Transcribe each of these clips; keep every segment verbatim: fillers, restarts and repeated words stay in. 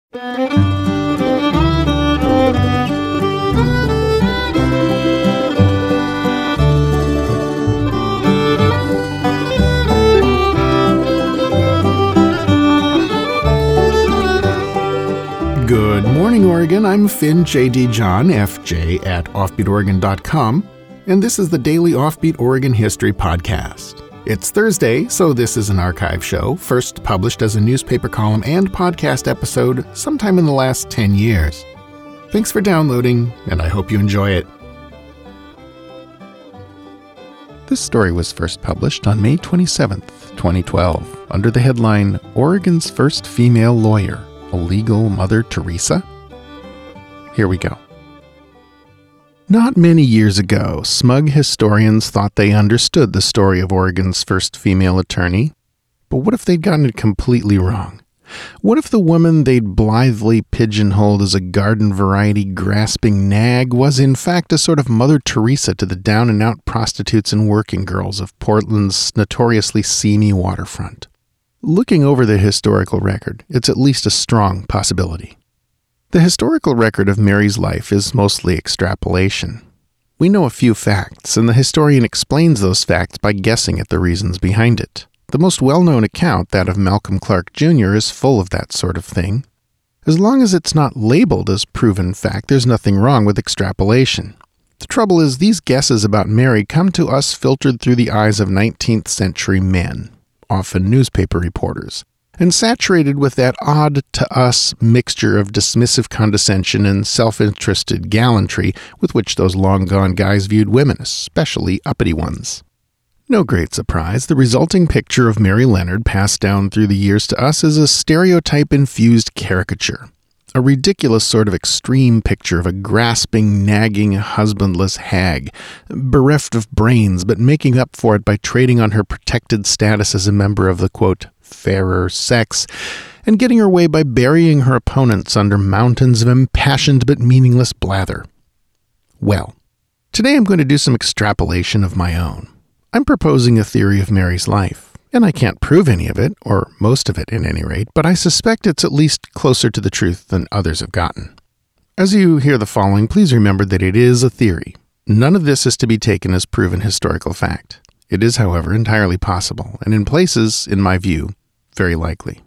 Good morning, Oregon. I'm Finn J D. John, F J at offbeat oregon dot com, and this is the Daily Offbeat Oregon History Podcast. It's Thursday, so this is an archive show, first published as a newspaper column and podcast episode sometime in the last ten years. Thanks for downloading, and I hope you enjoy it. This story was first published on May twenty-seventh, twenty twelve, under the headline, Oregon's First Female Lawyer, a Legal Mother Teresa? Here we go. Not many years ago, smug historians thought they understood the story of Oregon's first female attorney. But what if they'd gotten it completely wrong? What if the woman they'd blithely pigeonholed as a garden-variety grasping nag was in fact a sort of Mother Teresa to the down-and-out prostitutes and working girls of Portland's notoriously seamy waterfront? Looking over the historical record, it's at least a strong possibility. The historical record of Mary's life is mostly extrapolation. We know a few facts, and the historian explains those facts by guessing at the reasons behind it. The most well-known account, that of Malcolm Clark Junior, is full of that sort of thing. As long as it's not labeled as proven fact, there's nothing wrong with extrapolation. The trouble is, these guesses about Mary come to us filtered through the eyes of nineteenth century men, often newspaper reporters, and saturated with that odd to us mixture of dismissive condescension and self-interested gallantry with which those long-gone guys viewed women, especially uppity ones. No great surprise, the resulting picture of Mary Leonard passed down through the years to us is a stereotype-infused caricature, a ridiculous sort of extreme picture of a grasping, nagging, husbandless hag, bereft of brains but making up for it by trading on her protected status as a member of the, quote, fairer sex, and getting her way by burying her opponents under mountains of impassioned but meaningless blather. Well, today I'm going to do some extrapolation of my own. I'm proposing a theory of Mary's life, and I can't prove any of it, or most of it at any rate, but I suspect it's at least closer to the truth than others have gotten. As you hear the following, please remember that it is a theory. None of this is to be taken as proven historical fact. It is, however, entirely possible, and in places, in my view, very likely.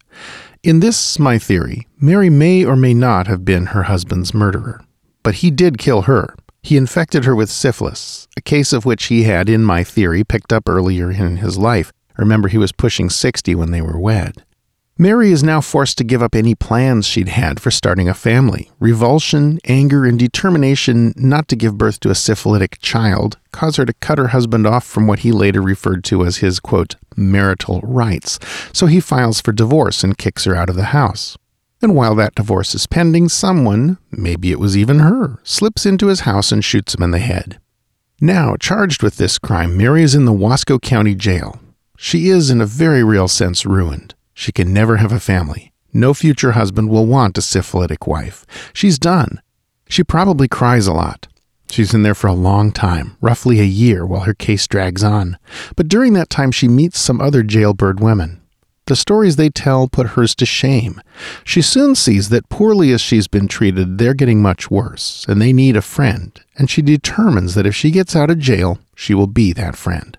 In this, my theory, Mary may or may not have been her husband's murderer, but he did kill her. He infected her with syphilis, a case of which he had, in my theory, picked up earlier in his life. Remember, he was pushing sixty when they were wed. Mary is now forced to give up any plans she'd had for starting a family. Revulsion, anger, and determination not to give birth to a syphilitic child cause her to cut her husband off from what he later referred to as his, quote, marital rights, so he files for divorce and kicks her out of the house. And while that divorce is pending, someone, maybe it was even her, slips into his house and shoots him in the head. Now, charged with this crime, Mary is in the Wasco County Jail. She is, in a very real sense, ruined. She can never have a family. No future husband will want a syphilitic wife. She's done. She probably cries a lot. She's in there for a long time, roughly a year, while her case drags on. But during that time, she meets some other jailbird women. The stories they tell put hers to shame. She soon sees that poorly as she's been treated, they're getting much worse, and they need a friend, and she determines that if she gets out of jail, she will be that friend.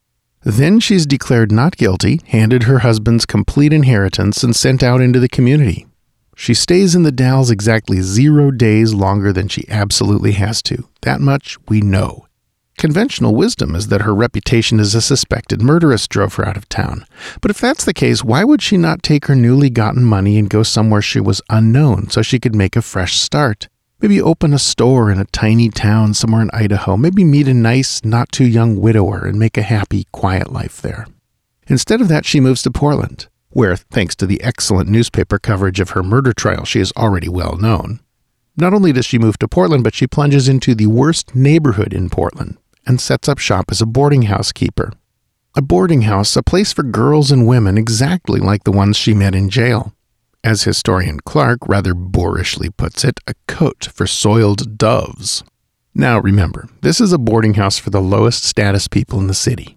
Then she's declared not guilty, handed her husband's complete inheritance, and sent out into the community. She stays in the Dalles exactly zero days longer than she absolutely has to. That much we know. Conventional wisdom is that her reputation as a suspected murderess drove her out of town. But if that's the case, why would she not take her newly gotten money and go somewhere she was unknown so she could make a fresh start? Maybe open a store in a tiny town somewhere in Idaho. Maybe meet a nice, not-too-young widower and make a happy, quiet life there. Instead of that, she moves to Portland, where, thanks to the excellent newspaper coverage of her murder trial, she is already well known. Not only does she move to Portland, but she plunges into the worst neighborhood in Portland and sets up shop as a boarding house keeper. A boarding house, a place for girls and women exactly like the ones she met in jail. As historian Clark rather boorishly puts it, a coat for soiled doves. Now remember, this is a boarding house for the lowest status people in the city.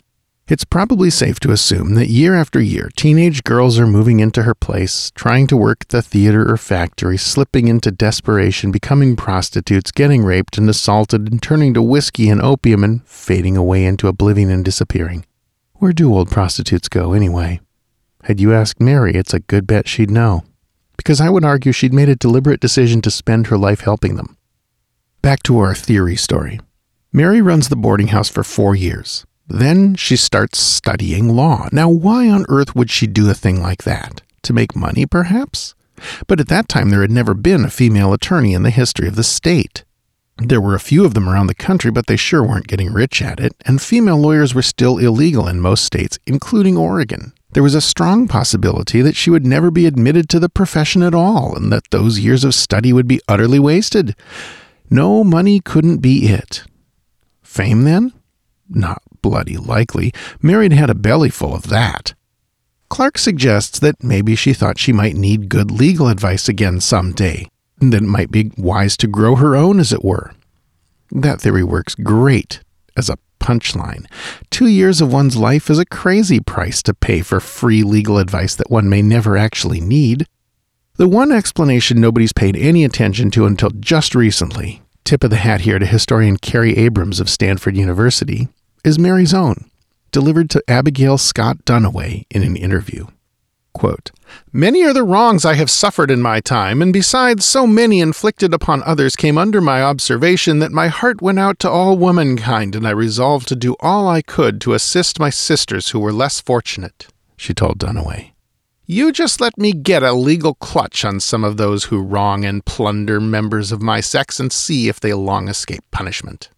It's probably safe to assume that year after year, teenage girls are moving into her place, trying to work at the theater or factory, slipping into desperation, becoming prostitutes, getting raped and assaulted, and turning to whiskey and opium and fading away into oblivion and disappearing. Where do old prostitutes go anyway? Had you asked Mary, it's a good bet she'd know. Because I would argue she'd made a deliberate decision to spend her life helping them. Back to our theory story. Mary runs the boarding house for four years. Then she starts studying law. Now, why on earth would she do a thing like that? To make money, perhaps? But at that time, there had never been a female attorney in the history of the state. There were a few of them around the country, but they sure weren't getting rich at it, and female lawyers were still illegal in most states, including Oregon. There was a strong possibility that she would never be admitted to the profession at all, and that those years of study would be utterly wasted. No, money couldn't be it. Fame, then? Not bloody likely. Mary'd had a belly full of that. Clark suggests that maybe she thought she might need good legal advice again someday, and that it might be wise to grow her own, as it were. That theory works great as a punchline. Two years of one's life is a crazy price to pay for free legal advice that one may never actually need. The one explanation nobody's paid any attention to until just recently, tip of the hat here to historian Carrie Abrams of Stanford University, is Mary's own, delivered to Abigail Scott Duniway in an interview. Quote, "Many are the wrongs I have suffered in my time, and besides so many inflicted upon others came under my observation that my heart went out to all womankind, and I resolved to do all I could to assist my sisters who were less fortunate," she told Duniway. "You just let me get a legal clutch on some of those who wrong and plunder members of my sex and see if they long escape punishment."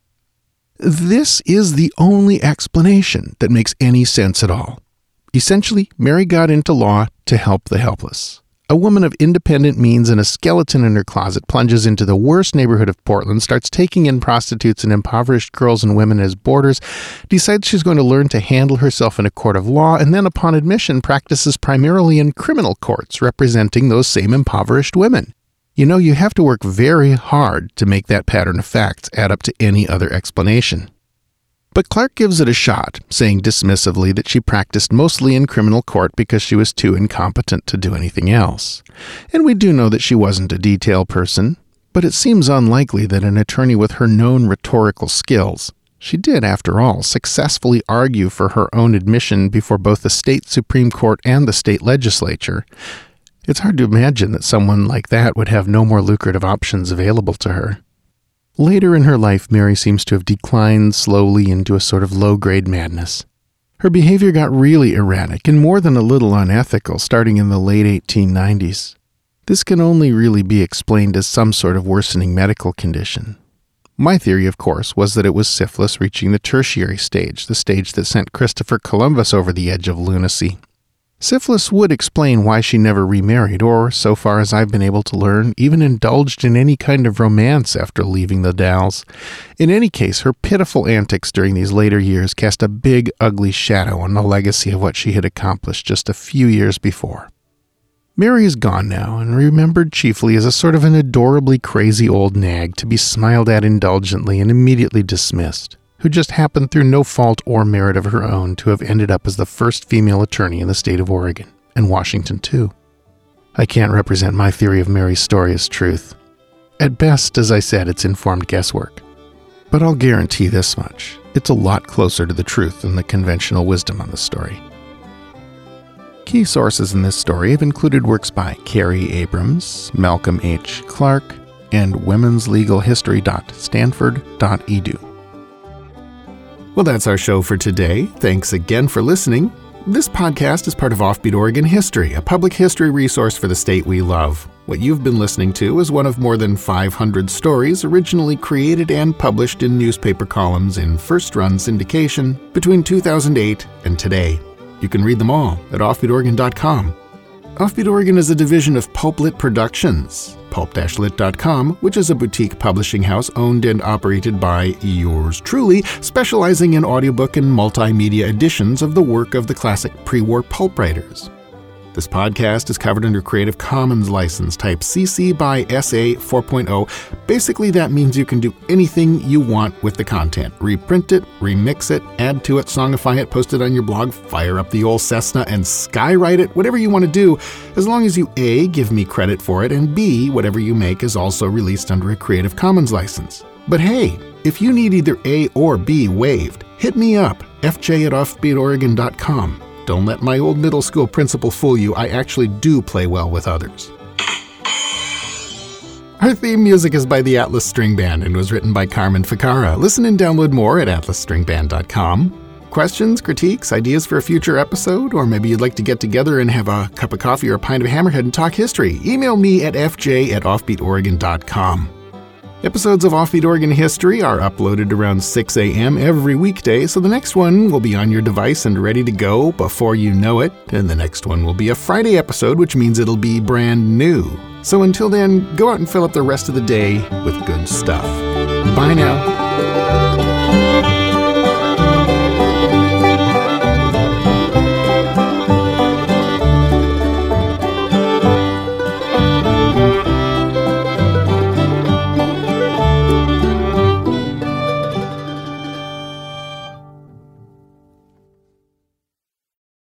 This is the only explanation that makes any sense at all. Essentially, Mary got into law to help the helpless. A woman of independent means and a skeleton in her closet plunges into the worst neighborhood of Portland, starts taking in prostitutes and impoverished girls and women as boarders, decides she's going to learn to handle herself in a court of law, and then upon admission practices primarily in criminal courts, representing those same impoverished women. You know, you have to work very hard to make that pattern of facts add up to any other explanation. But Clark gives it a shot, saying dismissively that she practiced mostly in criminal court because she was too incompetent to do anything else. And we do know that she wasn't a detail person, but it seems unlikely that an attorney with her known rhetorical skills, she did, after all, successfully argue for her own admission before both the state Supreme Court and the state legislature. It's hard to imagine that someone like that would have no more lucrative options available to her. Later in her life, Mary seems to have declined slowly into a sort of low-grade madness. Her behavior got really erratic and more than a little unethical starting in the late eighteen nineties. This can only really be explained as some sort of worsening medical condition. My theory, of course, was that it was syphilis reaching the tertiary stage, the stage that sent Christopher Columbus over the edge of lunacy. Syphilis would explain why she never remarried or, so far as I've been able to learn, even indulged in any kind of romance after leaving the Dalles. In any case, her pitiful antics during these later years cast a big, ugly shadow on the legacy of what she had accomplished just a few years before. Mary is gone now and remembered chiefly as a sort of an adorably crazy old nag to be smiled at indulgently and immediately dismissed, who just happened through no fault or merit of her own to have ended up as the first female attorney in the state of Oregon, and Washington too. I can't represent my theory of Mary's story as truth. At best, as I said, it's informed guesswork. But I'll guarantee this much. It's a lot closer to the truth than the conventional wisdom on the story. Key sources in this story have included works by Carrie Abrams, Malcolm H. Clark, and womens legal history dot stanford dot e d u. Well, that's our show for today. Thanks again for listening. This podcast is part of Offbeat Oregon History, a public history resource for the state we love. What you've been listening to is one of more than five hundred stories originally created and published in newspaper columns in first-run syndication between two thousand eight and today. You can read them all at offbeat oregon dot com. Offbeat Oregon is a division of Pulp Lit Productions, pulp dash lit dot com, which is a boutique publishing house owned and operated by yours truly, specializing in audiobook and multimedia editions of the work of the classic pre-war pulp writers. This podcast is covered under Creative Commons license type C C by S A four point oh. Basically, that means you can do anything you want with the content. Reprint it, remix it, add to it, songify it, post it on your blog, fire up the old Cessna and skywrite it, whatever you want to do, as long as you A, give me credit for it, and B, whatever you make is also released under a Creative Commons license. But hey, if you need either A or B waived, hit me up, f j at offbeat oregon dot com. Don't let my old middle school principal fool you. I actually do play well with others. Our theme music is by the Atlas String Band and was written by Carmen Ficarra. Listen and download more at atlas string band dot com. Questions, critiques, ideas for a future episode? Or maybe you'd like to get together and have a cup of coffee or a pint of Hammerhead and talk history? Email me at f j at offbeat oregon dot com. Episodes of Offbeat Oregon History are uploaded around six a.m. every weekday, so the next one will be on your device and ready to go before you know it, and the next one will be a Friday episode, which means it'll be brand new. So until then, go out and fill up the rest of the day with good stuff. Bye now.